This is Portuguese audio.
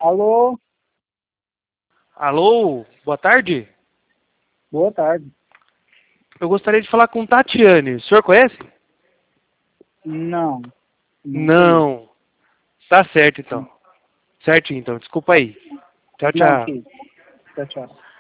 Alô? Alô, boa tarde. Boa tarde. Eu gostaria de falar com Tatiane. O senhor conhece? Não, não conheço. Não. Tá certo, então. Certinho, então. Desculpa aí. Tchau, Não, tchau. que. Tchau, tchau.